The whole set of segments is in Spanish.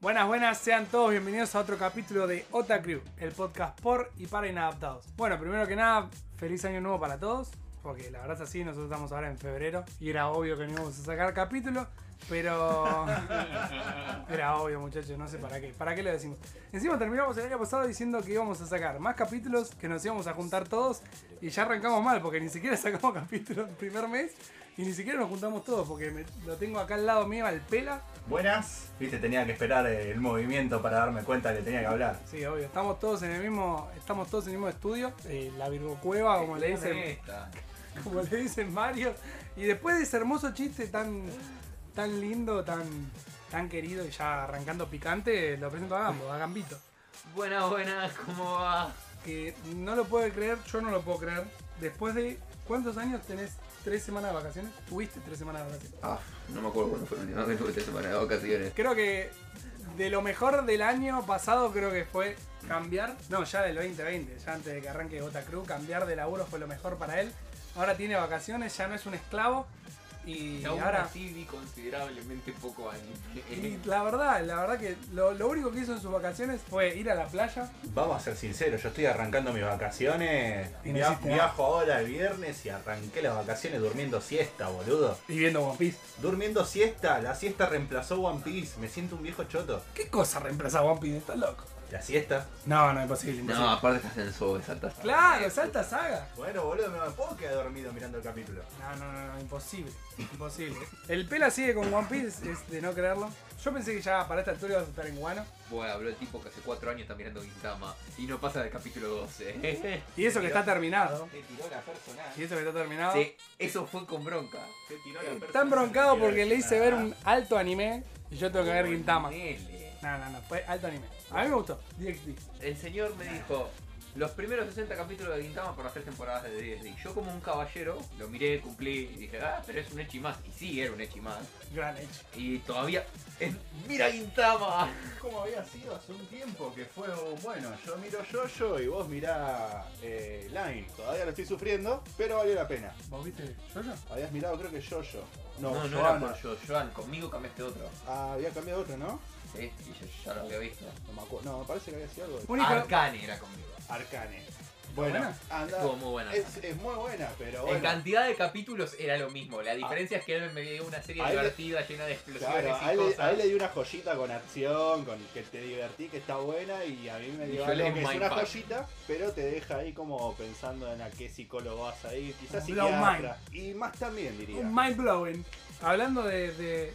Buenas, buenas, sean todos bienvenidos a otro capítulo de Otaku, el podcast por y para inadaptados. Bueno, primero que nada, feliz año nuevo para todos, porque la verdad es así, nosotros estamos ahora en febrero y era obvio que no íbamos a sacar capítulo, pero era obvio, muchachos, no sé para qué lo decimos. Encima terminamos el año pasado diciendo que íbamos a sacar más capítulos, que nos íbamos a juntar todos y ya arrancamos mal, porque ni siquiera sacamos capítulos el primer mes y ni siquiera nos juntamos todos, porque lo tengo acá al lado mío, al pela. Buenas, viste, tenía que esperar el movimiento para darme cuenta que tenía que hablar. Sí, obvio, estamos todos en el mismo estudio, la Virgo Cueva, como le dicen Mario. Y después de ese hermoso chiste tan lindo, tan querido y ya arrancando picante, lo presento a Gambito. Buenas, ¿cómo va? Que no lo puede creer, yo no lo puedo creer. Después de, ¿cuántos años tenés 3 semanas de vacaciones? ¿Tuviste 3 semanas de vacaciones? No me acuerdo cuándo fue la última vez que tuve 3 semanas de vacaciones. Creo que de lo mejor del año pasado creo que fue cambiar, no, ya del 2020, ya antes de que arranque Otaku, cambiar de laburo fue lo mejor para él. Ahora tiene vacaciones, ya no es un esclavo y aún ahora así vi considerablemente poco anime. y la verdad que lo único que hizo en sus vacaciones fue ir a la playa. Vamos a ser sinceros, yo estoy arrancando mis vacaciones. Y no hiciste nada. Viajo ahora el viernes y arranqué las vacaciones durmiendo siesta, boludo. Y viendo One Piece. Durmiendo siesta, la siesta reemplazó One Piece, me siento un viejo choto. ¿Qué cosa reemplaza a One Piece? ¿Estás loco? ¿La siesta? No, imposible. No, aparte estás en su saltas. Claro, salta saga. Bueno, boludo, no me puedo quedar dormido mirando el capítulo. No, imposible. El pela sigue con One Piece, es de no creerlo. Yo pensé que ya para esta altura ibas a estar en Guano. Bueno, habló el tipo que hace 4 años está mirando Gintama y no pasa del capítulo 12. Y eso que está terminado. Te tiró la personal. Y eso que está terminado. Sí, eso fue con bronca. Te tiró la personal. Está embroncado porque le hice ver un alto anime y yo tengo que ver Gintama. Ponele. No, fue alto anime. A mí me gustó, DxD. El señor me dijo, los primeros 60 capítulos de Gintama por las 3 temporadas de DxD. Yo como un caballero lo miré, cumplí y dije, pero es un ecchi más. Y sí, era un ecchi más. Gran hecho. Y todavía ¡mira Gintama! Como había sido hace un tiempo que fue, bueno, yo miro Jojo y vos mirá Line. Todavía lo estoy sufriendo, pero valió la pena. ¿Vos viste Jojo? Habías mirado creo que Jojo. No Johanna. era por yo, Joan, conmigo cambiaste otro. Ah, había cambiado otro, ¿no? Sí, y yo ya lo había visto. No me acuerdo. No, me parece que había sido algo de Único- Arcane era conmigo. Arcane. Bueno, buena? anda. Estuvo muy buena. Es muy buena, pero bueno. En cantidad de capítulos era lo mismo. La diferencia es que él me dio una serie Ahí le- divertida, llena de explosiones Claro, y a él cosas. le di una joyita con acción, con que te divertí, que está buena, y a mí me Y dio yo le algo di que es Mind una Pack. joyita, pero te deja ahí como pensando en a qué psicólogo vas a ir, quizás Blow psiquiatra. Y más también diría. Un mind blowing. Hablando de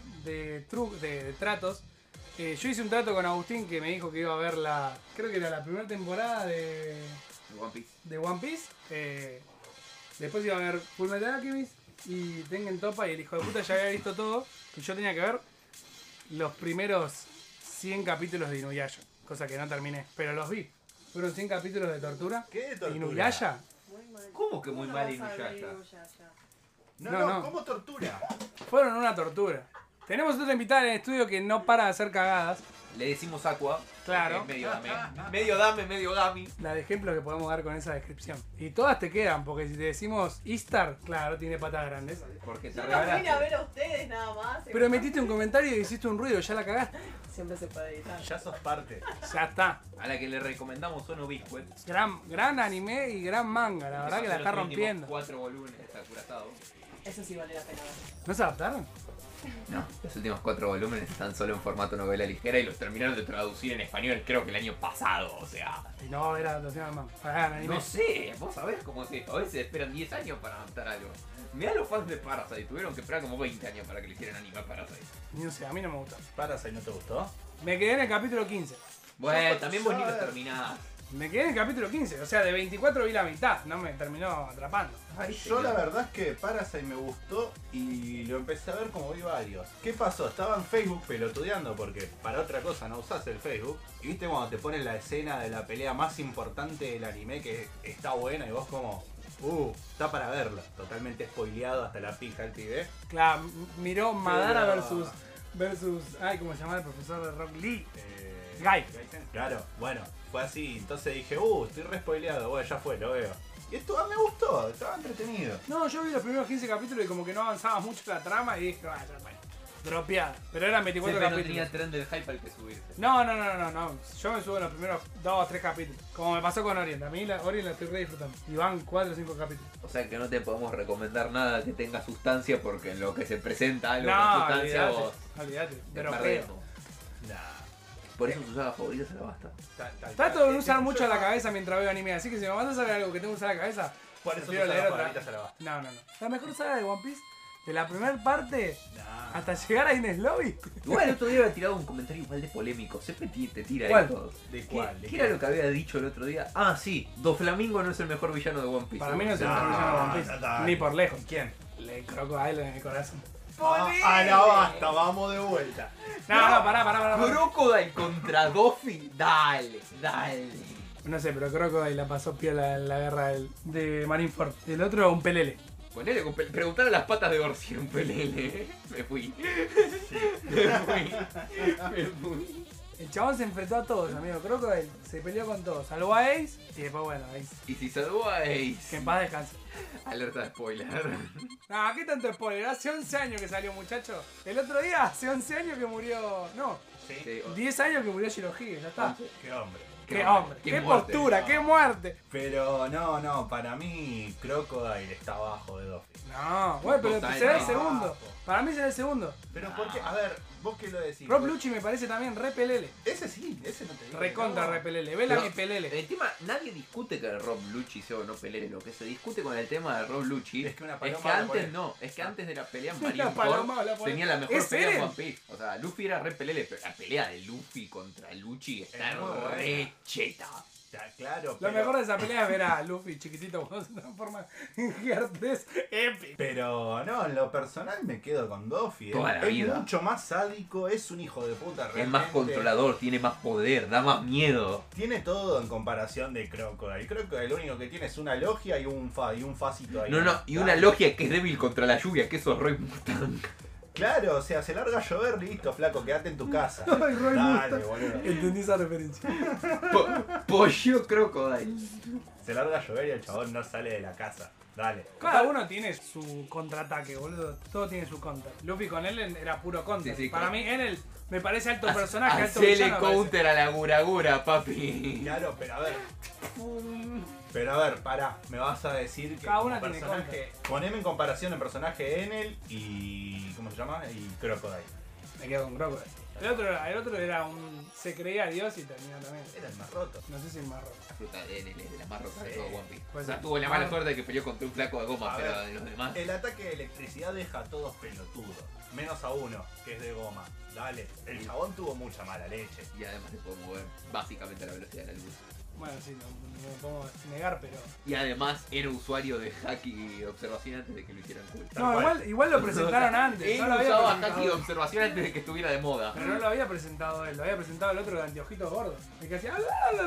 tratos, yo hice un trato con Agustín que me dijo que iba a ver creo que era la primera temporada de One Piece. One Piece. Después iba a ver Full Metal Alchemist y Tengen Toppa, y el hijo de puta ya había visto todo. Y yo tenía que ver los primeros 100 capítulos de Inuyasha, cosa que no terminé, pero los vi. Fueron 100 capítulos de tortura. ¿Qué de tortura? Inuyasha. Muy mal. ¿Cómo que muy no mal vas a Inuyasha? ver Inuyasha? No. ¿Cómo tortura? Fueron una tortura. Tenemos otra invitada en el estudio que no para de hacer cagadas. Le decimos Aqua. Claro. Que es medio dame, medio gami. La de ejemplos que podemos dar con esa descripción. Y todas te quedan, porque si te decimos Istar, claro, tiene patas grandes. Porque te Yo los vine a regalaste. ver a ustedes nada más. Pero metiste un comentario y hiciste un ruido, ya la cagaste. Siempre se puede editar. Ya sos parte. Ya está. A la que le recomendamos Ono Biscuit. Gran anime y gran manga, la verdad que la está rompiendo. 4 volúmenes está curatado. Eso sí vale la pena ver. ¿No se adaptaron? No, los últimos 4 volúmenes están solo en formato novela ligera y los terminaron de traducir en español creo que el año pasado, o sea. Y no va a haber adaptación de manga. Hagan anime. No sé, vos sabés cómo es esto, a veces esperan 10 años para adaptar algo. Mirá los fans de Parasite, tuvieron que esperar como 20 años para que le hicieran anime a Parasite. No sé, a mí no me gustó. Parasite, ¿no te gustó? Me quedé en el capítulo 15. Bueno, también vos ni lo terminás. Me quedé en el capítulo 15, o sea, de 24 vi la mitad, no me terminó atrapando. Yo la verdad es que Parasite me gustó y lo empecé a ver como vi varios. ¿Qué pasó? Estaba en Facebook pelotudeando porque para otra cosa no usás el Facebook. Y viste cuando te ponen la escena de la pelea más importante del anime que está buena y vos como... está para verlo. Totalmente spoileado hasta la pija el pibe. Claro, miró Madara Pero- versus... Ay, ¿cómo se llama el profesor de Rock Lee? Guy. Claro, bueno, fue así. Entonces dije, estoy re spoileado. Bueno, ya fue, lo veo. Y esto me gustó, estaba entretenido. No, yo vi los primeros 15 capítulos y como que no avanzaba mucho la trama y dije, ya fue. dropeada. Pero eran 24 Siempre no capítulos. tenía tren del hype al que subirse. No. Yo me subo en los primeros 2 o 3 capítulos. Como me pasó con Orient. A mí Orient la estoy re disfrutando. Y van 4 o 5 capítulos. O sea que no te podemos recomendar nada que tenga sustancia porque en lo que se presenta algo No, con sustancia olvídate. vos Olvídate. te Pero perdés. feo. Nah. Por eso su saga favorita se la basta. Trato de no usar mucho la cabeza mientras veo anime. Así que si me vas a saber algo que tengo que usar la cabeza, Por eso prefiero tu leer saga otra. favorita se la va. No. La mejor saga de One Piece, de la primera parte Nah. hasta llegar a Ines Lobby. Igual el otro día había tirado un comentario igual de polémico. Siempre te tira ¿Cuál? ahí todos. ¿De ¿Qué, cuál? ¿De qué era qué? lo que había dicho el otro día? Ah, sí. Doflamingo no es el mejor villano de One Piece. Para mí no es el No, mejor villano de One Piece. no, Ni por lejos. ¿Quién? Le Crocodile en el corazón. La basta, vamos de vuelta. No, pará. Crocodile contra Doffy. Dale. No sé, pero Crocodile la pasó piola en la guerra de Marineford. El otro, un pelele. Ponele con preguntar a las patas de Orsi en un pelele. Me fui. Me fui. El chabón se enfrentó a todos, amigo. Crocodile se peleó con todos. Salvó a Ace y después, bueno, Ace. Y si salvó a Que Ace. en paz descanse. Alerta de spoiler. No, ¿qué tanto spoiler? Hace 11 años que salió, muchacho. El otro día, hace 11 años que murió. No, Sí. Sí, 10 años que murió Shirohige, ya está. Qué hombre. Qué hombre, qué muerte. postura, qué muerte. Pero no, para mí Crocodile está abajo de Doffy. No, bueno, pero Totalmente. será el segundo. Para mí será el segundo. Pero ¿por qué? A ver, vos qué lo decís. Rob Vos- Lucci me parece también re pelele. Ese sí, ese no te digo. Recontra no. re pelele. Vela Pero- mi pelele. El tema, nadie discute que Rob Lucci sea o no pelele. Lo que se discute con el tema de Rob Lucci Es que una es paloma que la antes pone. no, es que antes de la pelea en La Marineford paloma la pone. tenía la mejor Es pelea en Eren. One Piece. O sea, Luffy era re pelele, pero la pelea de Luffy contra Lucci está Es muy buena. re cheta. Ya, claro, Lo pero, mejor de esa pelea es ver a Luffy chiquitito cuando se transforma en Gear 3. Épico. pero no, en lo personal me quedo con Doffy. Toda la es vida. mucho más sádico, es un hijo de puta Es realmente. más controlador, tiene más poder, da más miedo. Tiene todo en comparación de Crocodile. Crocodile lo único que tiene es una logia y un facito ahí. No, y una logia que es débil contra la lluvia, que eso es Roy Mustang. Claro, o sea, se larga a llover, listo, flaco, quédate en tu casa. Ay, Roy Dale, Mustang. boludo. Entendí esa referencia. Pollo Crocodile. Se larga a llover y el chabón no sale de la casa. Dale. Cada uno tiene su contraataque, boludo. Todo tiene su counter. Luffy con él era puro counter. Sí, Para con- mí, él me parece alto personaje, alto Hacele villano. parece. counter a la guragura, papi. Claro, pero a ver. Pero a ver, pará, me vas a decir que Cada como una tiene personaje. Poneme en comparación el personaje Enel y. ¿Cómo se llama? Y Crocodile. Me quedo con Crocodile. El otro era un. Se creía Dios y terminó también. Era el más roto. No sé si el más roto. La fruta de Enel es de las más rotas de Sí. todo One Piece. Puede O sea, ser. tuvo la mala suerte de que peleó contra un flaco de goma, A pero ver. de los demás. El ataque de electricidad deja a todos pelotudos. Menos a uno, que es de goma. Dale. El chabón tuvo mucha mala leche. Y además se puede mover básicamente a la velocidad de la luz. Bueno, sí, no me puedo negar, pero. Y además era usuario de haki y observación antes de que lo hicieran cool. Tal No, cual. igual lo presentaron antes. Él No lo había usaba presentado haki y él. observación antes de que estuviera de moda. Pero no lo había presentado él, lo había presentado el otro de anteojitos gordos. El que hacía.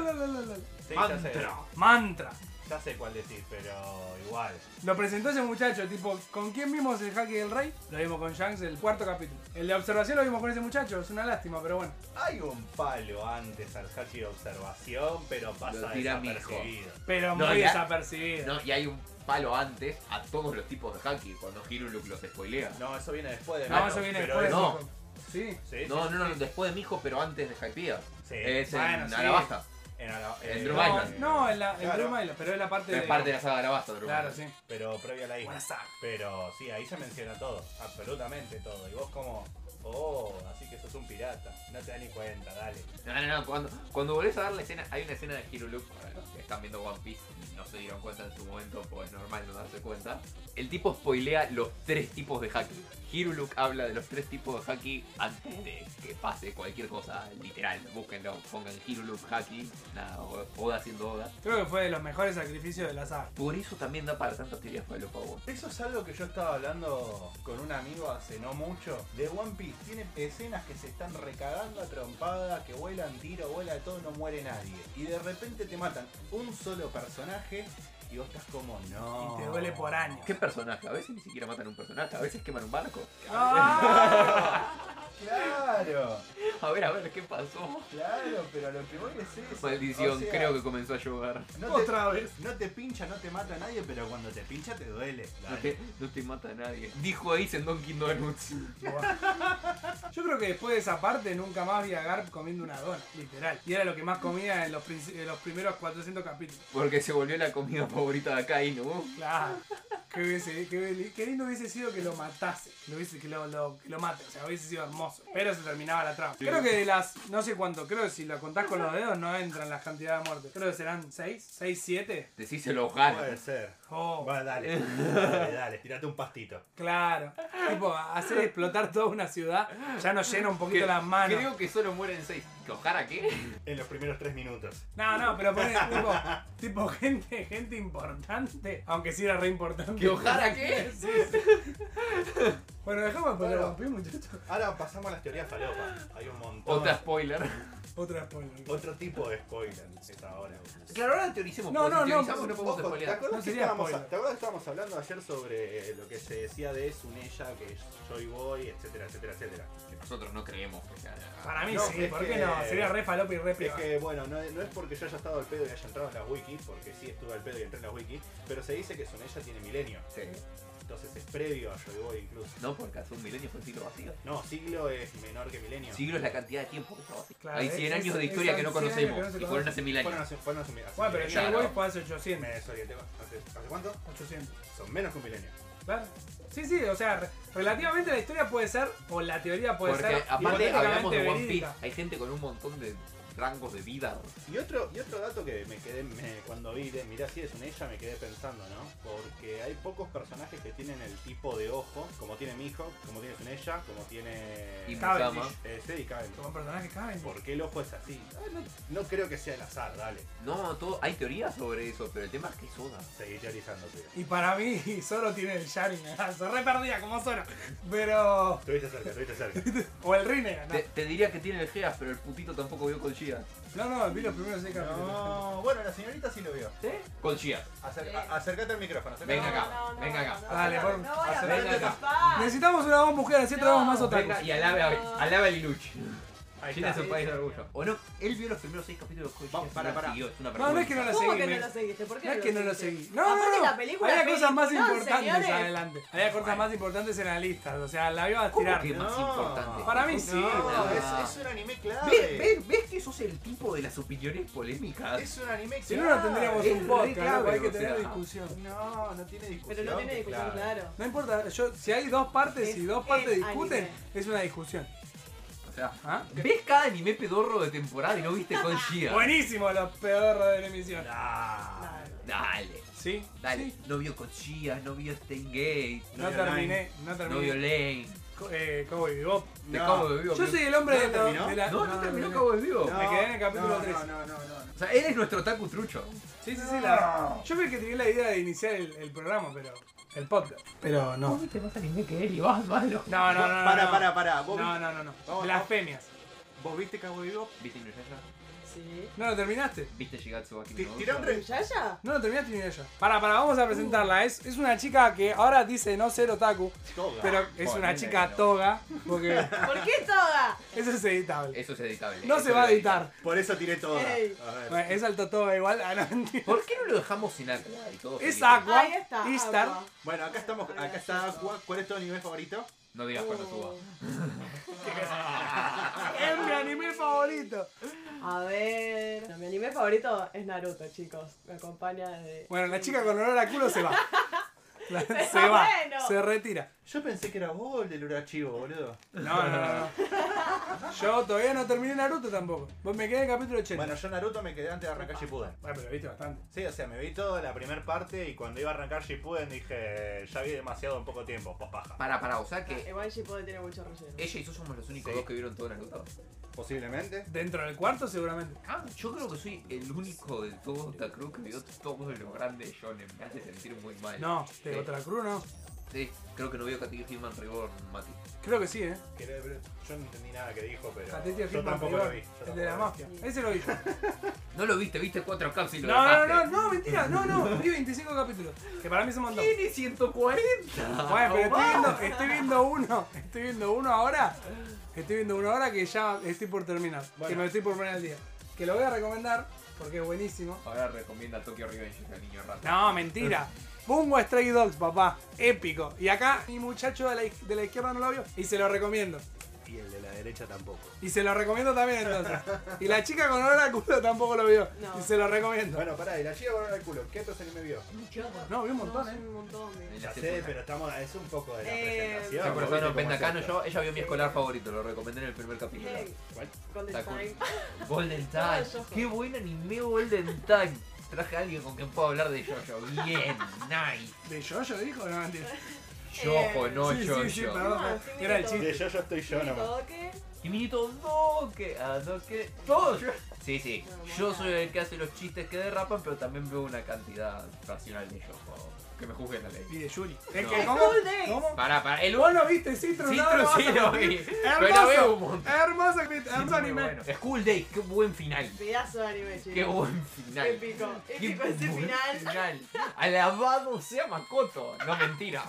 Sí, ya sé. Mantra. Ya sé cuál decir, pero igual. Lo presentó ese muchacho, tipo, ¿con quién vimos el Haki del Rey? Lo vimos con Shanks el cuarto capítulo. El de observación lo vimos con ese muchacho, es una lástima, pero bueno. Hay un palo antes al haki de observación, pero pasa Lo tira mi desapercibido. Pero No, muy ya- desapercibido. No, y hay un palo antes a todos los tipos de haki cuando Hiruluk los spoilea. No, eso viene después de No, Nato, eso viene pero después. no. hijo. Sí. Sí, No, sí, no, sí. después de Mijo, pero antes de Hypea. Sí. Es Bueno, en sí. Alabasta. En Drew No, Island. no, en Claro. Drew Island, pero es la parte Es de. parte de la saga de Alabasta, Drew Claro, Island. sí. Pero previo a la isla. Buena saga. Pero sí, ahí se menciona todo, absolutamente todo. Y vos como, oh, así que sos un pirata, no te das ni cuenta, dale. No, cuando volvés a dar la escena, hay una escena de Hiruluk, para los que están viendo One Piece y no se dieron cuenta en su momento, pues es normal no darse cuenta. El tipo spoilea los 3 tipos de haki. Hiruluk habla de los 3 tipos de haki antes de que pase cualquier cosa, literal. Búsquenlo, pongan Hiruluk haki, nada, Oda haciendo Oda. Creo que fue de los mejores sacrificios de la saga. Por eso también da para tantas teorías para los pavos. Eso es algo que yo estaba hablando con un amigo hace no mucho. De One Piece tiene escenas que se están recagando a trompadas, que vuelan tiro, vuela de todo, no muere nadie. Y de repente te matan un solo personaje y vos estás como, no. Y te duele por años. ¿Qué personaje? A veces ni siquiera matan un personaje, a veces queman un barco. ¡Ah! Claro, A ver, ¿qué pasó? claro, pero a lo que voy es eso. Maldición, O sea, creo que comenzó a llover. no te, Otra vez. no te pincha, no te mata a nadie, pero cuando te pincha te duele. No te mata a nadie. Dijo Ace en Donkey Donuts. Yo creo que después de esa parte nunca más vi a Garp comiendo una dona, literal. Y era lo que más comía en los primeros 400 capítulos. Porque se volvió la comida favorita de acá y no. Claro. Qué lindo hubiese sido que lo matase, que lo mate, o sea, hubiese sido hermoso. Pero se terminaba la trama. Sí. Creo que de las, no sé cuánto, creo que si lo contás con los dedos no entran las cantidades de muertes. Creo que serán 6, 7. Decíselo, Ojalá. Puede ser. Oh, Bueno, dale, dale, tirate un pastito. claro. Tipo, hacer explotar toda una ciudad ya nos llena un poquito las manos. Creo que solo mueren 6. ¿Que Ojara qué? En los primeros 3 minutos. No, pero poné tipo gente importante, aunque sí era re importante. ¿Que Ojara qué? Sí. Bueno, dejamos de Bueno. romper, muchachos. Ahora pasamos a las teorías falopa. Hay un montón. Otra spoiler. Otra spoiler. Otro tipo de spoiler es ahora. Claro, ahora teoricemos. No, porque no, si no, teorizamos no podemos Ojo, ¿te spoilear. acuerdas, No que sería estábamos, spoiler. ¿te acuerdas que estábamos hablando ayer sobre lo que se decía de Sunella, que es Joy Boy, etcétera, etcétera, etcétera? Que nosotros no creemos que sea. Para mí No, sí, es ¿por que- qué no? Sería re falopa y re Es pegado. que, bueno, no es porque yo haya estado al pedo y haya entrado en las wikis, porque sí estuve al pedo y entré en las wikis, pero se dice que Sunella tiene milenio. Sí. Entonces es previo a Joy Boy incluso. No, porque hace un milenio fue un siglo vacío. No, siglo es menor que milenio. Siglo es la cantidad de tiempo que está vacío. Claro, Hay 100 años de es- historia es que no 100 años conocemos. que no se Y fueron conocen. hace 1000 años. Fueron hace Bueno, pero milenio. Joy Claro. Boy fue hace 800. Me desorienté. ¿Hace cuánto? 800. Son menos que un milenio. Claro. Sí, o sea, relativamente la historia puede ser, o la teoría puede Porque ser, aparte hablamos de One Piece. verídica. Hay gente con un montón de rangos de vida. Y otro dato que me quedé, cuando vi, mirá si es una ella, me quedé pensando, ¿no? Porque hay pocos personajes que tienen el tipo de ojo, como tiene Miho, como tiene Sunella, como tiene... Y Cavendish. Musama. Sí, Cavendish. Como personaje caben. ¿Por qué el ojo es así? No creo que sea el azar, dale. No, hay teorías sobre eso, pero el tema es que es Oda. Seguí teorizando, tío. Y para mí, Zoro tiene el Sharingan. Se re perdía como Zoro. Pero. Estuviste cerca. O el Rinnegan. Te diría que tiene el Geas, pero el putito tampoco vio con Gia. No, vi los primeros 6 capítulos. No, bueno, la señorita sí lo vio. ¿Sí? Con Gia. Acércate al micrófono. Venga acá, venga acá. Dale, por- No voy a Venga ver acá. papá. Necesitamos una voz mujer, así traemos más otakus. Venga y alaba a Liluch. Ahí Chile es está. un país de orgullo. ¿O no? Él vio los primeros 6 capítulos con Vamos, Gia. para. Siguió, es una No, no es que no la ¿Cómo seguí. que no lo seguiste? ¿Por qué No es que no lo seguiste? seguí. No, Aparte no. la película Había cosas más peliculón, importantes señores. adelante. Había cosas más importantes en la lista. O sea, la iba a ¿Cómo tirar. que más No. importante? Para mí sí. No, Ah. es un anime clave. ¿Ves que sos el tipo de las opiniones polémicas? Es un anime clave. Si no, no tendríamos Es un re podcast, clave, loco, hay que o tener sea. discusión. No tiene discusión. Pero no tiene discusión, clave. claro. No importa, si hay dos partes Es y dos partes el discuten, anime. es una discusión. O sea, ¿Ah? ¿ves cada anime pedorro de temporada y no viste con Gia? Buenísimo los pedorros de la emisión. Ah, Dale, ¿Sí? dale. Sí. No vio con Gia, no vio Steingate, No vio terminé, no no terminé. vio Lane. Cowboy Bebop. Te No. Cabo de Vivo. Yo soy el hombre ¿No de, terminó? de la. No terminó terminé. Cabo de Vivo. Me quedé en el capítulo 3. No. O sea, él es nuestro otaku trucho. Sí, yo fui el que tenía la idea de iniciar el programa, pero. El podcast. Pero no. viste más anime que él y vas malo. No. Para. ¿Vos, No. Vamos, Blasfemias. ¿Vos viste Cowboy Bebop? ¿Viste Inuyasha? Sí. ¿No lo terminaste? ¿Viste Shigatsu wa Kimi no Tirá un Uso? re... ¿Yaya? No lo terminaste ni ella. Para, vamos a presentarla. Es una chica que ahora dice no ser otaku, Toga. pero es una Ponele chica que no. toga, porque ¿Por qué toda? eso es editable. Eso es editable. No eso se va a lo editar. Por eso tiré toda. Ey. A ver. Bueno, es alto toga igual. Ah, no, mentira. ¿Por qué no lo dejamos sin Aqua y todo Es feliz? Aqua, Ahí está. Istar. Aqua. Bueno, acá estamos. Acá está Aqua. ¿Cuál es tu anime favorito? No digas cuando suba. Es mi anime favorito. A ver. Bueno, mi anime favorito es Naruto, chicos. Me acompaña de. Bueno, la chica con olor a culo se va. Se Pero va, bueno. se retira. Yo pensé que era vos el del Urachivo, boludo. No. Yo todavía no terminé Naruto tampoco. Vos me quedé en el capítulo 80. Bueno, yo Naruto me quedé antes de arrancar Shippuden. Bueno, pero viste bastante. Sí, o sea, me vi toda la primera parte y cuando iba a arrancar Shippuden dije, ya vi demasiado en poco tiempo, pues paja. Para, o sea que Igual Shippuden tiene mucho relleno. ella y yo somos los únicos Sí. dos que vieron todo Naruto. Posiblemente. Dentro del cuarto seguramente. Ah, yo creo que soy el único de todo Otaku que vio todo lo grande de Shonen. Me hace sentir muy mal. No, de Sí. otra cruz no. Sí, creo que no vio Katekyo Hitman Reborn, Mati. Creo que sí, Yo no entendí nada que dijo, pero Katekyo yo Hitman tampoco lo Reborn, vi. Yo el de la tampoco mafia. Ese lo vi yo. No lo viste 4 caps y lo No, dejaste. no, mentira. No, vi 25 capítulos. Que para mí es un montón. Tiene 140. Bueno, pero Oh, estoy viendo uno ahora. Estoy viendo uno ahora que ya estoy por terminar. Bueno. Que me estoy por poner al día. Que lo voy a recomendar porque es buenísimo. Ahora recomienda Tokyo Revengers al niño rata. No, mentira. Bungo Stray Dogs, papá. Épico. Y acá mi muchacho de la izquierda no lo vio. Y se lo recomiendo. Y el de la derecha tampoco. Y se lo recomiendo también entonces. Y la chica con olor al culo tampoco lo vio. No. Y se lo recomiendo. Bueno, pará, y la chica con el culo, ¿qué otros anime vio? No, vi un montón, No, un montón. En Ya la sé, secundaria. pero estamos, es un poco de la Eh, presentación. Sí, ¿vos pero viste no, cómo Pentacano, es esto? ella vio mi escolar favorito, lo recomendé en el primer capítulo. ¿Cuál? Golden Está cool. Time. Golden No, Time. yo- Qué buen anime Golden Time. Traje a alguien con quien puedo hablar de Jojo. Bien, nice. ¿De Yoyo dijo? No, mentira. Jojo, no sí, Jojo. sí, sí, perdón. Ah, sí, Era el mira, chiste. De yo estoy yo nomás. Toque. Y Minito Doque, Doque, todo yo. Sí, sí. No, Yo no, soy el que hace los chistes que derrapan, pero también veo una cantidad racional de Jojo. Que me juzguen la ley. Y de Yuri. Es No. que, Es ¿cómo? Full Days. ¿Cómo? Para, el ¿Vos no viste Citrus? Citrus No, no sí vas a lo mentir. vi, pero veo un Hermoso. montón. Hermoso, Sí, hermoso muy anime. bueno. School Days, qué buen final. Pedazo de anime, chicos. Qué buen final. Épico. Qué Épico ese buen final. Alabado sea Makoto. No, mentira.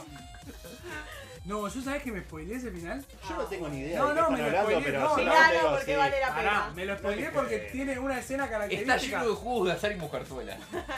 No, ¿yo sabés que me spoileé ese final? Yo no tengo ni idea No, de qué no, están me lo hablando, spoileé, pero no, solamente Miralo digo porque así. vale la Pará, pena. me lo spoileé No, porque que- tiene una escena Está característica. lleno de juegos de azar y mujerzuela.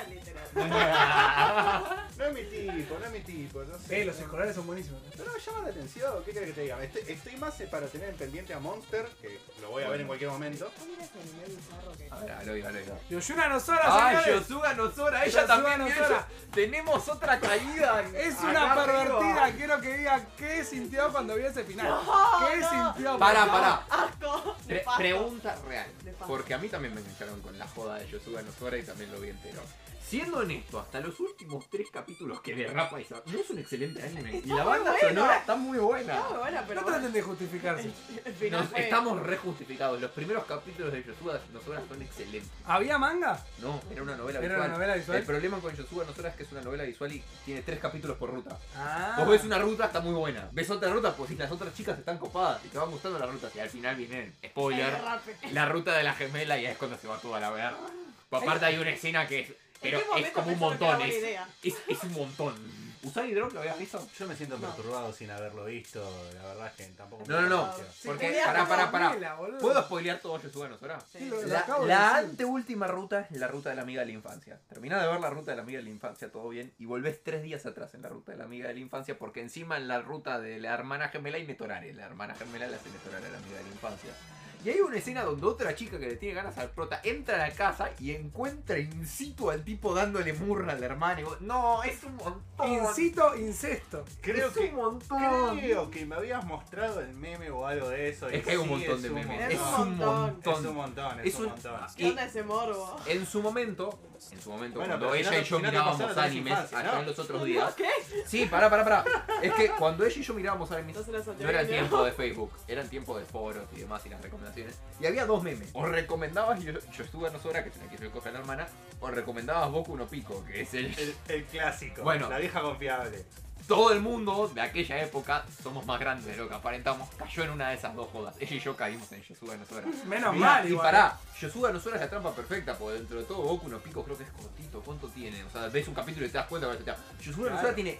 Literal. No es mi tipo, no es mi tipo, no sé. Los escolares son buenísimos. Pero me llama la atención, ¿qué querés que te diga? Estoy más para tener en pendiente a Monster, que lo voy a ver en cualquier momento. Ah, mira ese anime bizarro que. Ahora, lo digo. Yoshuna no sola, Ay, señores. Yosuga Nosora, ella Yosuga también. Nosora. Tenemos otra caída. Es Acá una arriba. pervertida. Quiero que diga qué sintió cuando vio ese final. ¿Qué no. sintió? Pará. Asco. Nefasto. Pregunta real. Nefasto. Porque a mí también me engancharon con la joda de Yosuga Nosora y también lo vi entero. Siendo honesto, hasta los últimos 3 capítulos que derrapa esa, no es un excelente anime. Está Y la muy banda bueno. sonora está muy buena. No, bueno, pero. No traten de justificarse. El final Nos, fue- estamos re justificados. Los primeros capítulos de Yosuga Nosora son excelentes. ¿Había manga? No, era una novela Era visual. una novela visual. El problema con Yosuga Nosora es que es una novela visual y tiene 3 capítulos por ruta. Ah. Vos ves una ruta, está muy buena. Ves otra ruta, pues si las otras chicas están copadas y te van gustando las rutas. Y al final viene, spoiler, la ruta de la gemela y es cuando se va toda la verga. Aparte hay una escena que es, pero ¿En qué es momento como un pensaron que era montón. buena Es, idea? es un montón. ¿Usagi Drop lo habías visto? Yo me siento perturbado sin haberlo visto, la verdad es que tampoco me No, no, no. llama la atención. Sí, Porque, podía pará. novela, boludo. ¿Puedo spoilear todo Yosuga Nosora? Sí, lo La, acabo de la decir. anteúltima ruta es la ruta de la amiga de la infancia. Terminás de ver la ruta de la amiga de la infancia, todo bien, y volvés 3 días atrás en la ruta de la amiga de la infancia, porque encima en la ruta de la hermana gemela hay Netorare. La hermana gemela le hace Netorare a la amiga de la infancia. Y hay una escena donde otra chica que le tiene ganas al prota entra a la casa y encuentra in situ al tipo dándole murra al hermano. Y vos, no, es un montón. Incito incesto. Creo es que, un montón. creo que me habías mostrado el meme o algo de eso. y Es que hay un sí, montón es de un memes. montón. Es un un montón. montón. Es un montón, es Es un un- montón. ¿Qué onda ese morbo? En su momento Bueno, cuando pero si ella no- y yo si no te mirábamos pasó, no tenés animes infancia, allá ¿no? en los otros días. ¿Qué? Sí, pará. Es que cuando ella y yo mirábamos animes, No se los no era el tiempo de Facebook, era el tiempo de foros y demás y las recomendaciones. Y había 2 memes. O recomendabas Yosuga Nosora, que se la quiso coger la hermana, o recomendabas Boku no Pico, que es El clásico, Bueno. la vieja confiable. todo el mundo de aquella época, somos más grandes de lo que aparentamos, cayó en una de esas 2 jodas. Ella y yo caímos en Yosuga Nosora. Menos Mirá, mal, y igual. pará, Yosuga Nosora es la trampa perfecta, porque dentro de todo Boku no Pico creo que es cortito. ¿Cuánto tiene? O sea, ves un capítulo y te das cuenta que Yosuga Nosora tiene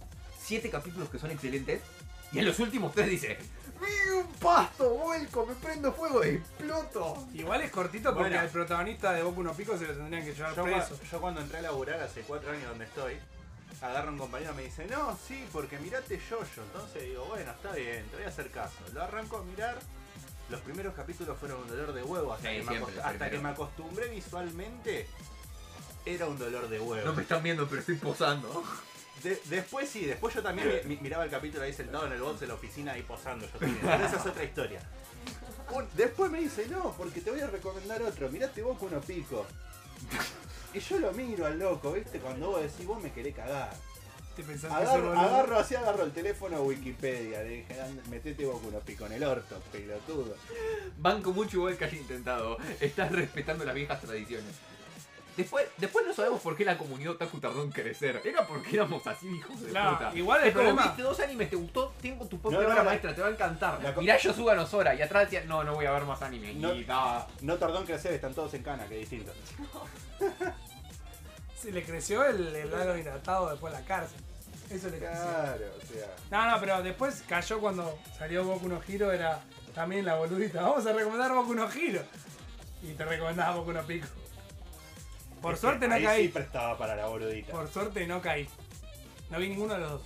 7 capítulos que son excelentes, y en los últimos 3 dice: ¡vi un pasto, vuelco, me prendo fuego, exploto! Igual es cortito porque Bueno. al protagonista de Boku no Pico se lo tendrían que llevar Yo, preso. yo cuando entré a laburar hace 4 años donde estoy, agarra un compañero y me dice, no, sí, porque mirate Jojo. Entonces digo, bueno, está bien, te voy a hacer caso. Lo arranco a mirar. Los primeros capítulos fueron un dolor de huevo hasta, Sí, que, siempre, los hasta que primeros. me acostumbré visualmente. Era un dolor de huevo. No me están viendo, pero estoy posando. Después sí, después yo también miraba el capítulo ahí sentado en el box de la oficina ahí posando yo también. Pero esa es otra historia. Después me dice, no, porque te voy a recomendar otro, mirate Boku no Pico. Y yo lo miro al loco, ¿viste? Cuando vos decís, vos me querés cagar. Te pensás que ese boludo- Agarro el teléfono a Wikipedia, le dije, metete Boku no Pico en el orto, pelotudo. Banco mucho igual que haya intentado. Estás respetando las viejas tradiciones. Después no sabemos por qué la comunidad otaku tardó en crecer. Era porque éramos así hijos de Claro, puta. igual el Es como, problema- viste 2 animes, te gustó, tengo tu propia No, no, obra la- maestra, te va a encantar. la co- Mirá Yosuga Nosora y atrás decía, no voy a ver más anime. No. Y da. No tardó en crecer, están todos en cana, que es distinto. Se le creció el lado hidratado después de la cárcel. Eso le creció. Claro, o sea. No, pero después cayó cuando salió Boku no Hero, era También la boludita. Vamos a recomendar Boku no Hero. Y te recomendaba Boku no Pico. Por Es suerte que no ahí caí. sí prestaba para la boludita. Por suerte no caí. No vi ninguno de los dos.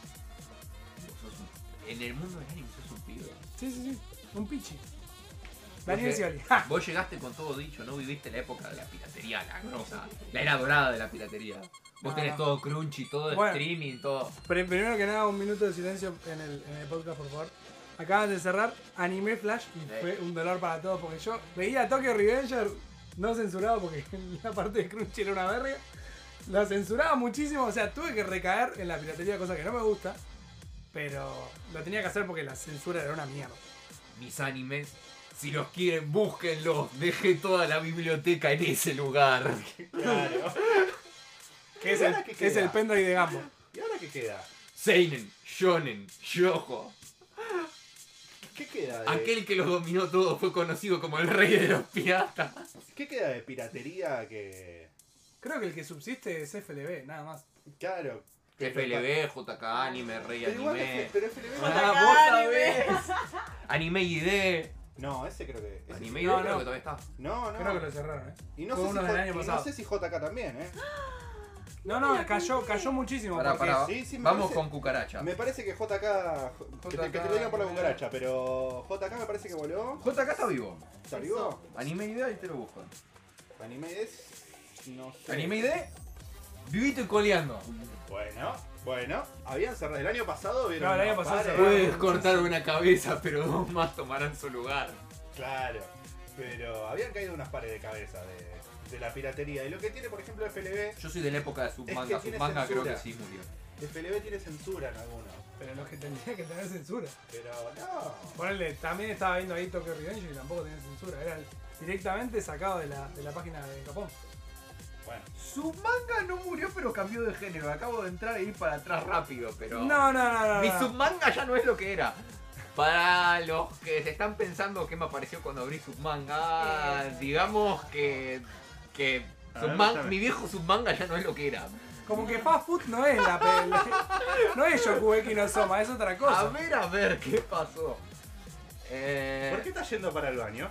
En el mundo del anime sos un pibe. Sí. Un pichi. Daniel Porque Scioli. Vos llegaste con todo dicho, no viviste la época de la piratería, la grosa, la era dorada de la piratería. Vos No, tenés no. todo crunchy, todo Bueno. streaming, todo. Primero que nada, un minuto de silencio en el podcast, por favor. Acaban de cerrar Anime Flash y fue un dolor para todos porque yo veía Tokyo Revenger no censurado porque la parte de Crunchy era una verga. La censuraba muchísimo, o sea, tuve que recaer en la piratería, cosa que no me gusta. Pero lo tenía que hacer porque la censura era una mierda. Mis animes, si los quieren, búsquenlos. Dejé toda la biblioteca en ese lugar. Claro. Que es ¿Y el, ahora qué que es queda? el pendrive de Gambo. ¿Y ahora qué queda? Seinen, shonen, shoujo. ¿Qué queda de, Aquel que los dominó todo fue conocido como el rey de los piratas. ¿Qué queda de piratería que... Creo que el que subsiste es FLB, nada más. Claro. FLB, JK Anime, Rey Pero igual, Anime. pero FLB... Ah, vos sabés. Anime ID. No, ese creo que... ese Anime sí. ID No, creo no. que todavía está. No, no. Creo que lo cerraron, Y no, Fue sé uno si del J- año y no pasado. sé si JK también, ¿eh? No, cayó muchísimo. Pará, porque pará. sí, me Vamos parece- con cucaracha. Me parece que JK... Que te lo digan por la cucaracha, pero JK me parece que volvió. JK está vivo. ¿Está vivo? Anime ID, ahí te lo busco. Anime es... No sé. Anime ID, vivito y coleando. Bueno. Habían cerrado el año pasado, vieron. No, el año unos pasado pares. cerraron. Puedes cortar una cabeza, pero dos más tomarán su lugar. Claro. Pero habían caído unas pares de cabeza de la piratería. Y lo que tiene, por ejemplo, FLB... Yo soy de la época de Submanga. Es que tiene Submanga creo censura. que sí murió. FLB tiene censura en algunos. Pero los que tendrían que tener censura. Pero no. Ponele, también estaba viendo ahí Tokyo Revenge y tampoco tenía censura. Era directamente sacado de la página de Japón. Bueno. Submanga no murió, pero cambió de género. Acabo de entrar e ir para atrás rápido, pero. No. Mi Submanga ya no es lo que era. Para los que se están pensando qué me apareció cuando abrí Submanga, digamos que A ver, Submanga, muéstrame. mi viejo Submanga ya no es lo que era. Como que Fast Food no es la pele. No es Shokugeki no Soma, es otra cosa. A ver, ¿qué pasó? ¿Por qué estás yendo para el baño?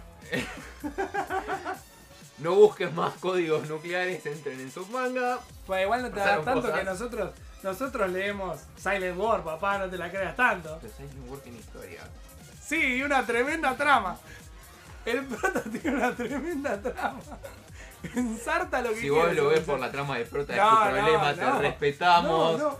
No busques más códigos nucleares, entren en Submanga. Pues igual no te Pasaron das tanto cosas. que nosotros leemos Silent War, papá, no te la creas tanto. Pero Silent War tiene historia. Sí, y una tremenda trama. El prota tiene una tremenda trama. Ensarta lo que Si vos quieras, lo ves o sea. por la trama de prota, No, es tu problema, no, te no. respetamos. No,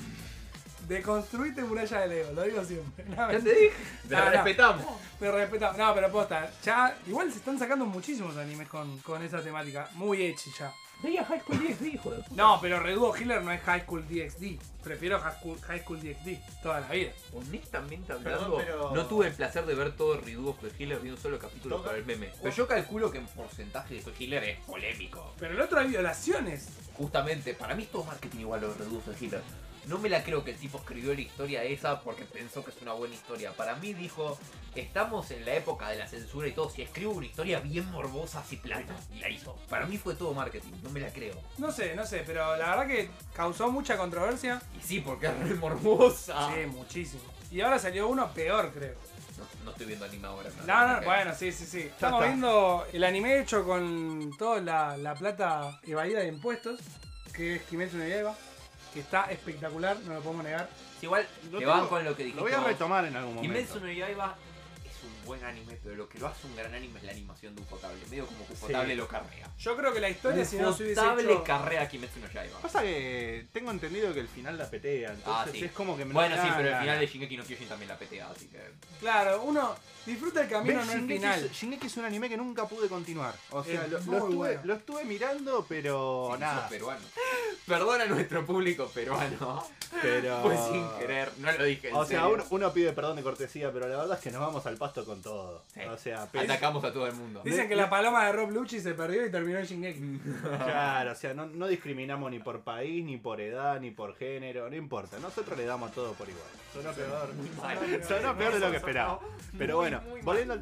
deconstruite muralla de Lego, lo digo siempre. No, Ya te dije, te No, no. respetamos. te respetamos. No, pero posta, ya igual se están sacando muchísimos animes con esa temática. Muy ecchi ya. Veía High School DxD, hijo de puta. No, pero Reduo Healer no es High School DxD. Prefiero High School DxD toda la vida. Honestamente Perdón, hablando, pero- no tuve el placer de ver todo Reduo de Healer, vi un solo capítulo Todo- para el meme. Pero yo calculo que en porcentaje de Healer es polémico. Pero el otro hay violaciones. Justamente, para mí es todo marketing igual los Reduo de Healer. No me la creo que el tipo escribió la historia esa porque pensó que es una buena historia. Para mí dijo, estamos en la época de la censura y todo, si escribo una historia bien morbosa, así plata. Y la hizo. Para mí fue todo marketing, no me la creo. No sé, pero la verdad que causó mucha controversia. Y sí, porque es re morbosa. Sí, muchísimo. Y ahora salió uno peor, creo. No estoy viendo anime ahora. No, bueno, sí. Estamos está. viendo el anime hecho con toda la plata evadida de impuestos, que es Kimetsu no Yaiba, que está espectacular, no lo podemos negar. Igual, Lo te tengo- van con lo que dijiste. Lo voy a vos. retomar en algún momento. Kimetsu no Yaiba es un buen anime, pero lo que lo hace un gran anime es la animación de Ufotable. Medio como que Ufotable Sí. lo carrea. Yo creo que la historia, si no se hubiese Ufotable hecho... carrea a Kimetsu no Yaiba. Pasa que tengo entendido que el final la petea, entonces sí. es como que me Bueno, no sí, me pero el dan final de ganas. Shingeki no Kyojin también la petea, así que... Claro, uno disfruta el camino, ¿Ves? no el Shingeki final. Shingeki es un anime que nunca pude continuar. O sea, Es lo muy estuve, bueno. lo estuve mirando, pero Sí, nada. sos peruano. Perdona a nuestro público peruano. Pero... Fue sin querer, no lo dije en O sea, serio. uno pide perdón de cortesía, pero la verdad es que nos vamos al pasto con todo. Sí. O sea, Atacamos a todo el mundo. Dicen que la paloma de Rob Lucci se perdió y terminó en Shingeki. claro, o sea, no discriminamos ni por país, ni por edad, ni por género, no importa. Nosotros le damos a todo por igual. Sonó peor. mal. Sonó peor de lo que esperaba. Pero bueno, muy mal. volviendo al tema.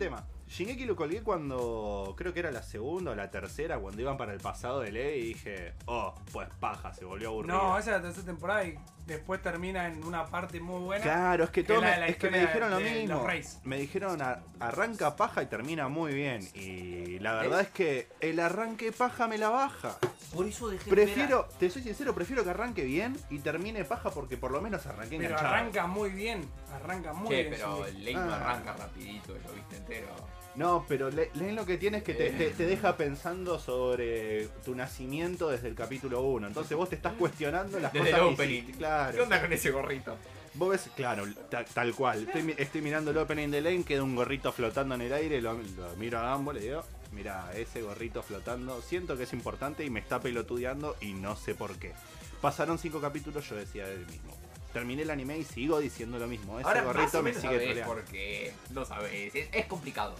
Shingeki lo colgué cuando creo que era la segunda o la tercera, cuando iban para el pasado de Levi, y dije, oh, pues paja, se volvió aburrido. No, esa es la tercera temporada y después termina en una parte muy buena. Claro, es que, que es la de la es que me historia dijeron lo de mismo. los Reyes. Me dijeron arranca paja y termina muy bien. Y la verdad es que el arranque paja me la baja. Por eso dejé Prefiero, te soy sincero, prefiero que arranque bien y termine paja porque por lo menos arranqué Pero enganchado. arranca muy bien. Arranca muy Che, bien. pero sí. Lane no arranca rapidito, lo viste entero. No, pero Lane lo que tiene es que te deja pensando sobre tu nacimiento desde el capítulo 1. Entonces vos te estás cuestionando las Desde cosas el que opening. hiciste. Claro. ¿Qué onda con ese gorrito? Vos ves, claro, tal cual. Estoy mirando el opening de Lane, queda un gorrito flotando en el aire, lo miro a Gumball y le digo, mira, ese gorrito flotando, siento que es importante y me está pelotudeando y no sé por qué. Pasaron 5 capítulos, yo decía el mismo. Terminé el anime y sigo diciendo lo mismo. Ese Ahora más gorrito o me menos sigue sabés troleando. porque no sabés, es complicado.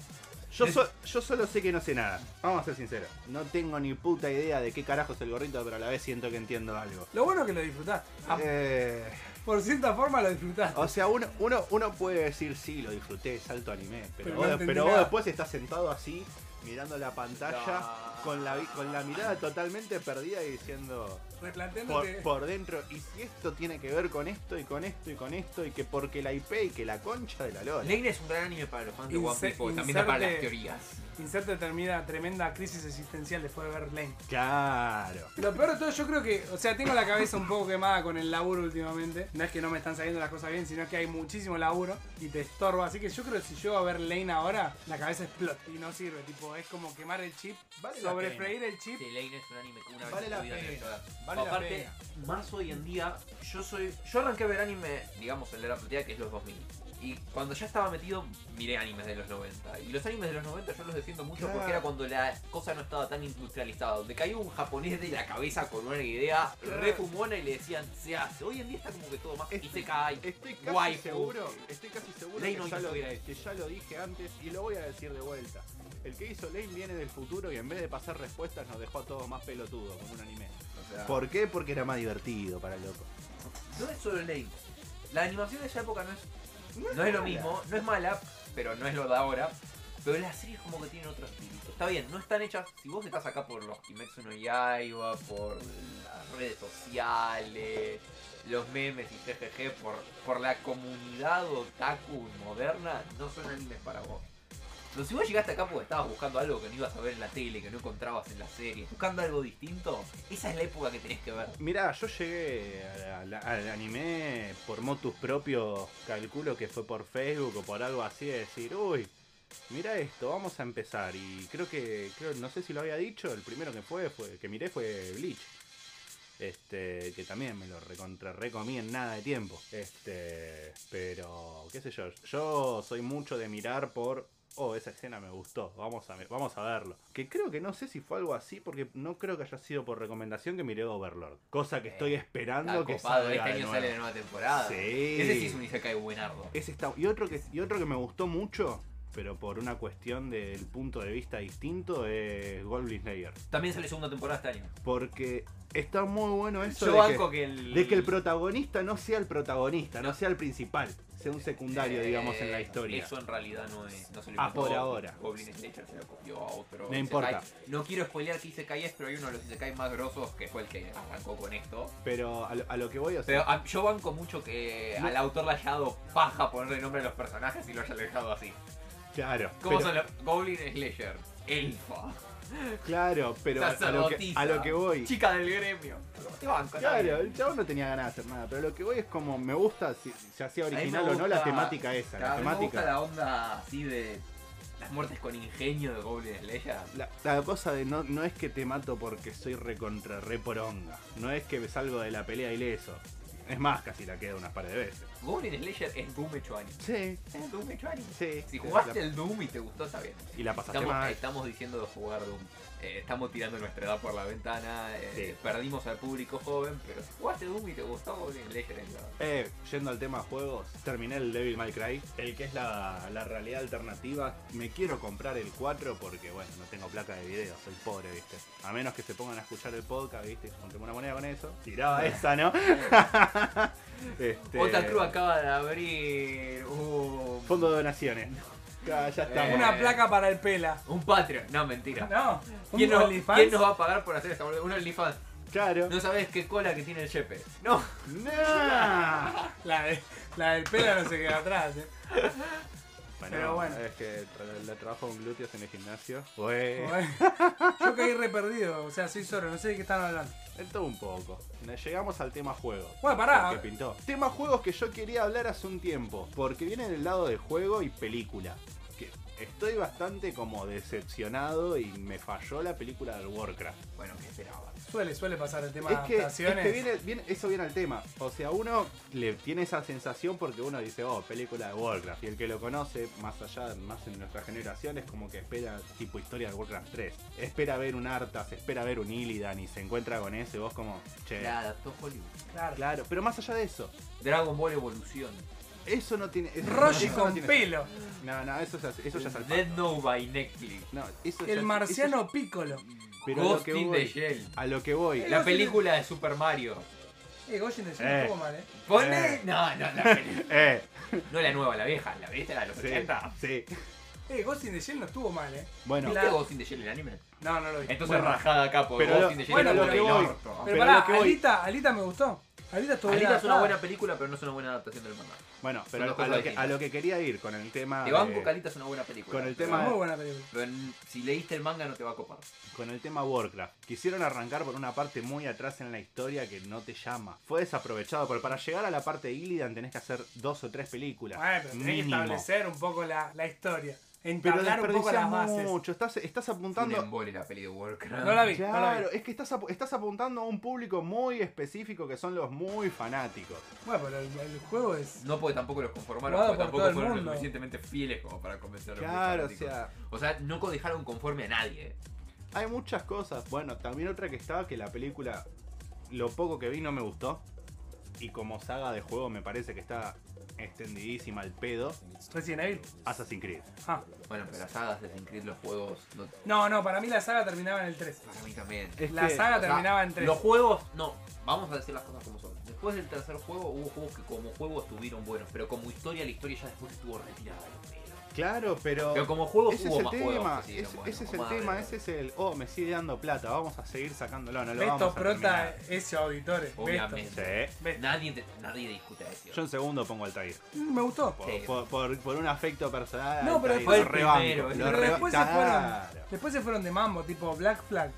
Yo solo sé que no sé nada. Vamos a ser sinceros. No tengo ni puta idea de qué carajo es el gorrito, pero a la vez siento que entiendo algo. Lo bueno es que lo disfrutaste. Por cierta forma lo disfrutaste. O sea, uno puede decir sí, lo disfruté, es alto anime, Pero pero, no entendí vos nada. después estás sentado así, mirando la pantalla, No. con la mirada totalmente perdida y diciendo Replanteándote. por dentro, y si esto tiene que ver con esto y con esto y con esto, y que porque la IP y que la concha de la lora. Lane es un gran anime para los fans de One Inse- Piece porque también da para las inserte- teorías. Inserte termina tremenda crisis existencial después de ver Lane. Claro. Lo peor de todo, yo creo que, o sea, tengo la cabeza un poco quemada con el laburo últimamente. No es que no me están saliendo las cosas bien, sino que hay muchísimo laburo y te estorba. Así que yo creo que si llego a ver Lane ahora, la cabeza explota y no sirve. Tipo, es como quemar el chip, Vale la sobrefreír el chip. Sí, Lane es un anime que una vez Vale en la tu vida pena, tenés que ver. vale la Aparte, pena. más hoy en día, yo arranqué a ver anime, digamos, en la era plateada, que es los 2000. Y cuando ya estaba metido, miré animes de los 90. Y los animes de los 90 yo los defiendo mucho Claro. porque era cuando la cosa no estaba tan industrializada. Donde caía un japonés de la cabeza con una idea re fumona y le decían, se hace. Hoy en día está como que todo más Isekai, Estoy casi waifu. seguro Lane que hoy ya, no hubiera hecho. que ya lo dije antes y lo voy a decir de vuelta. El que hizo Lane viene del futuro y en vez de pasar respuestas nos dejó a todos más pelotudos con un anime. O sea, ¿Por qué? Porque era más divertido para el loco. no es solo Lane. La animación de esa época no es lo mismo, no es mala, pero no es lo de ahora. Pero las series como que tienen otro espíritu. Está bien, no están hechas. Si vos estás acá por los Kimetsu no Yaiba, por las redes sociales, los memes y GGG, por la comunidad otaku moderna, no son animes para vos. Pero si vos llegaste acá porque estabas buscando algo que no ibas a ver en la tele, que no encontrabas en la serie, buscando algo distinto, esa es la época que tenés que ver. Mirá, yo llegué al anime por motus propios, calculo que fue por Facebook o por algo así, de decir, uy, mira esto, vamos a empezar. Y creo, no sé si lo había dicho, el primero que miré fue Bleach. Que también me lo recomí en nada de tiempo. Pero, qué sé yo soy mucho de mirar por, oh, esa escena me gustó, vamos a verlo. Que creo que no sé si fue algo así, porque no creo que haya sido por recomendación que miré Overlord. Cosa que estoy esperando Está que copado, salga este de año nuevo. sale la nueva temporada. Sí. Ese sí es un Isekai buenardo. Ese está, y otro que me gustó mucho, pero por una cuestión del punto de vista distinto, es Goblin Slayer. También sale segunda temporada este año. Porque está muy bueno eso Yo de banco que el... de que el protagonista no sea el protagonista, no sea el principal, sea un secundario, digamos, en la Eh, historia. Eso en realidad no se lo Ah, por inventó. ahora. Goblin Slayer se lo copió a otro. No Isekai. importa. No quiero spoilear que Isekai es, pero hay uno de los Isekai más grosos que fue el que arrancó con esto. Pero a lo que voy a Pero yo banco mucho que No. al autor le haya dado paja ponerle nombre a los personajes y lo haya dejado así. claro, ¿Cómo pero, son los Goblin Slayer? Elfa. claro, pero a Sacerdotisa. lo que voy. Chica del gremio. Te banco, está Claro, bien. el chabón no tenía ganas de hacer nada, pero lo que voy es como me gusta si se hacía A mí me original o no la gusta- temática esa, Claro, la a mí me gusta temática. la onda así de las muertes con ingenio de Goblin Slayer. La cosa de no es que te mato porque soy recontra re poronga. No es que salgo de la pelea ileso. Es más, casi la queda unas par de veces. Goblin Slayer es Doom hecho anime. Sí, Es Doom hecho anime. sí. Si jugaste el Doom y te gustó, está bien. Y la pasaste Estamos, mal. estamos diciendo de jugar Doom. Estamos tirando nuestra edad por la ventana. Sí. Perdimos al público joven, pero si jugaste Doom y te gustó, Goblin Slayer es la... Yendo al tema juegos, terminé el Devil May Cry, el que es la realidad alternativa. Me quiero comprar el 4 porque, bueno, no tengo placa de video, soy pobre, ¿viste? A menos que se pongan a escuchar el podcast, ¿viste? Juntemos una moneda con eso. Tiraba esa, ¿no? Otra Cruz acaba de abrir un... Fondo de donaciones. Ya estamos. Una placa para el pela. Un Patreon. No, mentira. No, ¿Quién, un nos, OnlyFans. ¿Quién nos va a pagar por hacer esta boludez? Un OnlyFans. Claro. No sabes qué cola que tiene el Yepe. No. Nah. La del pela no se queda atrás, Bueno, Pero bueno. Es que le trabajo con glúteos en el gimnasio. Güey. Bueno, yo caí re perdido, o sea, soy solo, no sé de qué están hablando. Todo un poco. Llegamos al tema juegos. Bueno, pará. Que pintó. Tema juegos que yo quería hablar hace un tiempo. Porque viene del lado de juego y película. Que estoy bastante como decepcionado y me falló la película del Warcraft. Bueno, ¿qué esperaba? Suele pasar el tema Es de que adaptaciones. eso viene al tema. O sea, uno le tiene esa sensación porque uno dice, oh, película de Warcraft. Y el que lo conoce, más en nuestra generación, es como que espera tipo historia de Warcraft 3. Espera ver un Arthas, espera ver un Illidan y se encuentra con eso y vos como, che. La adaptó Hollywood. Claro. Claro, pero más allá de eso, Dragon Ball Evolución. eso no tiene. Roshi eso no con tiene- pelo. No, eso ya es al Dead paso. No by Netflix. No, eso ya- El eso marciano Piccolo. Pero a lo Ghost que in voy- the Shell. a lo que voy. El- La película de Super Mario. Goshin de Shell Eh. estuvo mal, ¿Pone? No, la película. No la nueva, la vieja. ¿La viste? La de los Sí, 80. sí. Ghost in the Shell no estuvo mal, Bueno, La- ¿Viste Ghost in the Shell el anime? No, no lo vi. Entonces Bueno, rajada capo. pero Ghost lo- in the Shell bueno, es pero como lo que el voy- orto. Pero pero pará, lo que voy- Alita me gustó. Alita estuvo bien Alita es una adaptada. buena película, pero no es una buena adaptación del manga. bueno, Son pero dos a cosas lo, que, distintas. a lo que quería ir con el tema. Te banco de- que Alita es una buena película. Con el pero- tema- Muy buena película. Pero si leíste el manga no te va a copar. Con el tema Warcraft. Quisieron arrancar por una parte muy atrás en la historia que no te llama. Fue desaprovechado, pero para llegar a la parte de Illidan tenés que hacer 2 o 3 películas. Bueno, pero tenés que mínimo. establecer un poco la historia. Pero Entablar un poco las desperdicias bases. mucho. Estás Un apuntando. embole la peli de Warcraft. No la vi. Claro, es que estás apuntando a un público muy específico que son los muy fanáticos. Bueno, pero el juego es. No, porque tampoco los conformaron, Jugado porque por todo tampoco el fueron lo mundo. suficientemente fieles como para convencer a los Claro, o fanáticos. sea, O sea, no dejaron conforme a nadie. hay muchas cosas. Bueno, también otra que estaba que la película, lo poco que vi no me gustó. Y como saga de juego me parece que está extendidísima al pedo. Resident Evil. Assassin's Creed. Ah. Bueno, pero las sagas de Assassin's Creed, los juegos, No, para mí la saga terminaba en el 3. para mí también. Es La que- saga O sea, terminaba en 3. Los juegos, no, vamos a decir las cosas como son. Después del tercer juego hubo juegos que como juego estuvieron buenos, pero como historia, la historia ya después estuvo retirada de los pelos. Claro, pero. Pero como juegos ese hubo es el más tema, juegos que siguieron buenos, ese es como el tema, Marvel. ese es el. Oh, me sigue dando plata, vamos a seguir sacándolo, no lo Besto vamos a Prota, terminar. ese auditores. Obviamente. Sí. Besto. Nadie discute eso. Yo en segundo pongo al Altair. Me gustó. Sí. Por un afecto personal. No, pero Altair, fue lo el rebanco, primero, lo Pero reba- Claro. después se fueron de mambo, tipo Black Flag,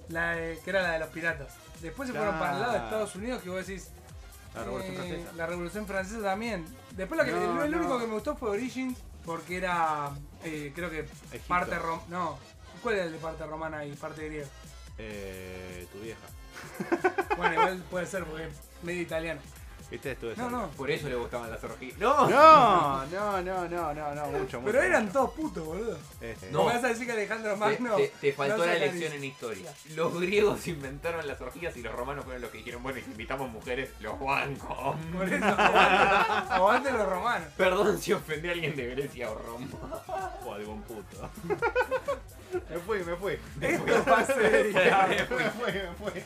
que era la de los piratas. Después se fueron para el lado de Claro. Estados Unidos, que vos decís. La Revolución Francesa. La Revolución Francesa también. Después lo que, No, el único no. que me gustó fue Origins, porque era, creo que Egipto. parte no, ¿cuál era el de parte romana y parte griega? Tu vieja. Bueno, igual puede ser porque es medio italiano. ¿Viste? Estuve No, cerca. no. Por eso le gustaban las orgías. ¡No! No, mucho. Pero eran todos putos, boludo. No. No me vas a decir que Alejandro Magno. Te faltó no la saca lección ni- en historia. Los griegos inventaron las orgías y los romanos fueron los que dijeron, bueno, y si invitamos mujeres, los bancos. Por eso, aguante los romanos. Perdón si ofendí a alguien de Grecia o Roma. O algún puto. me fui. Esto va a ser. Me fui.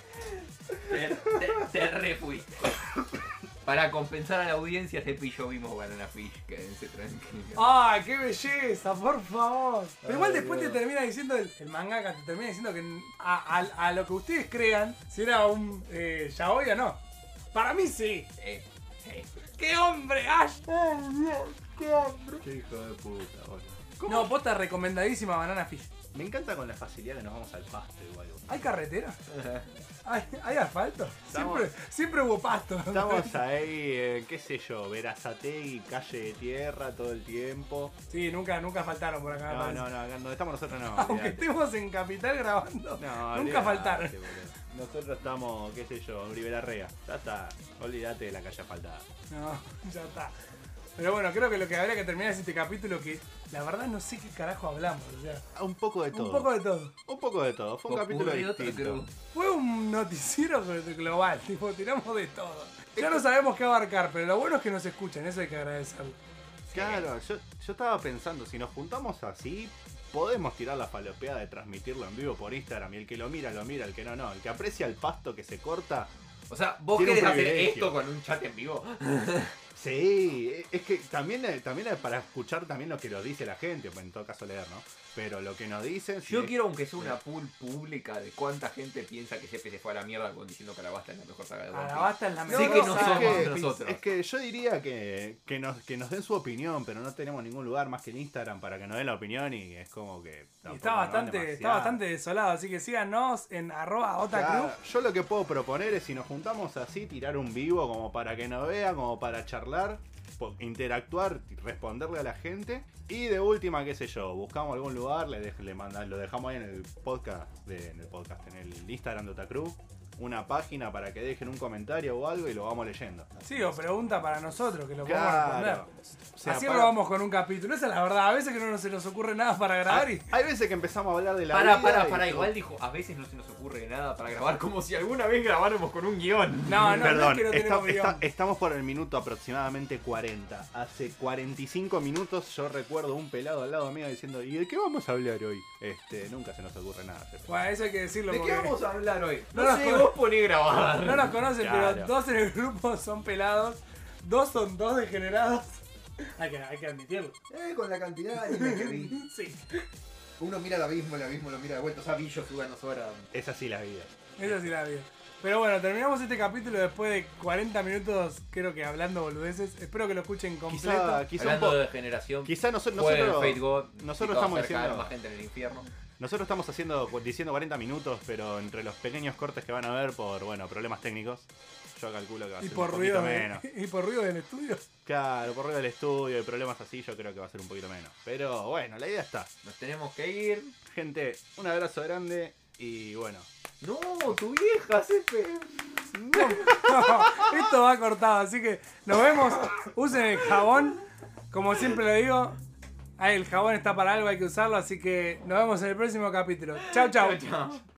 Te refuiste. Para compensar a la audiencia, Cepillo vimos Banana Fish, quédense tranquilos. ¡Ay, qué belleza, por favor! Pero igual Ay, después Dios. te termina diciendo, el mangaka te termina diciendo que a lo que ustedes crean, si era un yaoi o no. Para mí sí. ¡Qué hombre, Ash! ¡Oh, Dios! ¡Qué hombre! Qué hijo de puta, boludo. No, posta recomendadísima Banana Fish. Me encanta con la facilidad que nos vamos al pasto igual. ¿Hay carretera? ¿Hay asfalto? Estamos- Siempre hubo pasto. Estamos ahí, qué sé yo, Verazategui, calle de tierra todo el tiempo. Sí, nunca faltaron por acá. me No, parece. no, acá donde estamos nosotros no. Aunque olvidate. estemos en Capital grabando, No, nunca olvidate, faltaron. boludo. Nosotros estamos, qué sé yo, en Rivera Rea. Ya está, olvídate de la calle asfaltada. No, ya está. Pero bueno, creo que lo que habría que terminar es este capítulo que la verdad no sé qué carajo hablamos. O sea, Un poco de todo. un poco de todo. Un poco de todo. Fue un capítulo distinto. Fue un noticiero global, tipo, tiramos de todo. Ya no sabemos qué abarcar, pero lo bueno es que nos escuchan, eso hay que agradecerlo. Claro, yo estaba pensando, si nos juntamos así, podemos tirar la falopeada de transmitirlo en vivo por Instagram. Y el que lo mira, el que no. El que aprecia el pasto que se corta. O sea, ¿vos Tiene un querés hacer privilegio. esto con un chat en vivo? Sí, es que también es para escuchar también lo que nos dice la gente, en todo caso leer, ¿no? Pero lo que nos dicen... Yo quiero aunque sea una pool pública de cuánta gente piensa que Cepe se fue a la mierda con diciendo que Alabasta es la mejor saga de One Piece. Alabasta es la Sé mejor que no saga somos de One Piece. nosotros. Es que yo diría que nos den su opinión, pero no tenemos ningún lugar más que en Instagram para que nos den la opinión y es como que... Y tampoco está nos dan bastante, está demasiado. bastante desolado, así que síganos en @otacrew. Claro, yo lo que puedo proponer es si nos juntamos así, tirar un vivo como para que nos vean, como para charlar, interactuar, responderle a la gente. Y de última, qué sé yo, buscamos algún lugar, lo dejamos ahí en el podcast, en el Instagram de Otacrew, una página para que dejen un comentario o algo y lo vamos leyendo. Sí, o pregunta para nosotros, que lo podemos Claro. responder. O sea, Así para- robamos con un capítulo, esa es la verdad. A veces que no se nos ocurre nada para grabar y... Hay veces que empezamos a hablar de la Para, vida y- igual dijo, a veces no se nos ocurre nada para grabar, como si alguna vez grabáramos con un guión. No, no, Perdón, no es que no tenemos guión. estamos por el minuto aproximadamente 40. Hace 45 minutos yo recuerdo un pelado al lado mío diciendo, ¿y de qué vamos a hablar hoy? Nunca se nos ocurre nada. Bueno, eso hay que decirlo ¿De porque qué vamos a hablar hoy? No No, nos sé, con- vos poné grabar. no nos conocen, Claro. pero 2 en el grupo son pelados, 2 son 2 degenerados. Hay que admitirlo. Con la cantidad de anime que vi. Sí, Uno mira el abismo lo mira de vuelta. O sea, Billo jugando Sora. Es así la vida. eso sí la vida. Pero bueno, terminamos este capítulo después de 40 minutos, creo que hablando boludeces. Espero que lo escuchen completo. Quizá un Hablando poco. de generación, Quizá nosotros, jueguen Fate God. nosotros y todo estamos cerca, diciendo- más gente en el infierno. Nosotros estamos diciendo 40 minutos, pero entre los pequeños cortes que van a ver por, problemas técnicos, yo calculo que va a Y ser por, un poquito ruido menos. y por ruido del estudio. Claro, por ruido del estudio y problemas así, yo creo que va a ser un poquito menos. Pero bueno, la idea está. Nos tenemos que ir. Gente, un abrazo grande y bueno. No, tu vieja, Cepe. Esto va cortado, así que nos vemos. Usen el jabón. Como siempre lo digo, el jabón está para algo, hay que usarlo. Así que nos vemos en el próximo capítulo. Chau, chau. Chao.